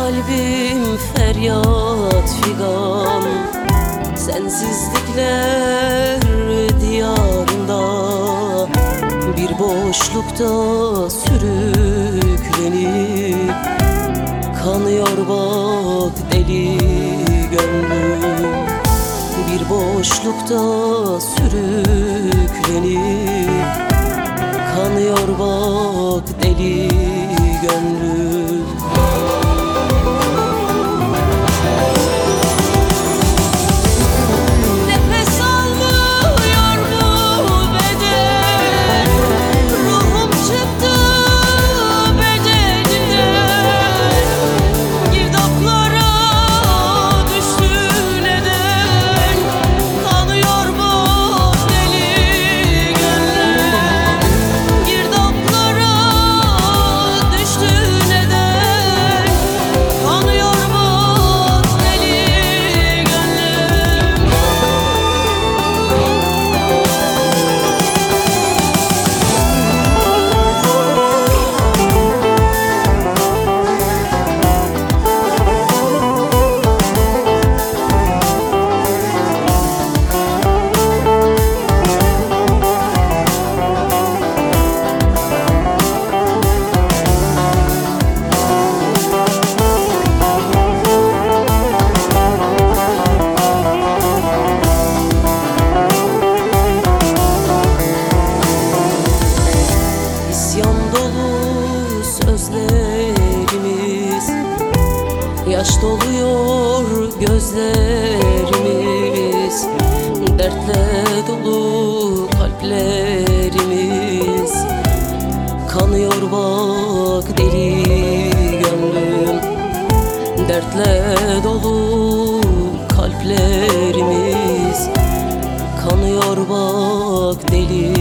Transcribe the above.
kalbim feryat figan, sensizlikler diyarında bir boşlukta sürüklenip kanıyor bak deli gönlüm. Bir boşlukta sürüklenip kanıyor bak deli gönlüm. Yaş doluyor gözlerimiz, dertle dolu kalplerimiz. Kanıyor bak deli gönlüm, dertle dolu kalplerimiz. Kanıyor bak deli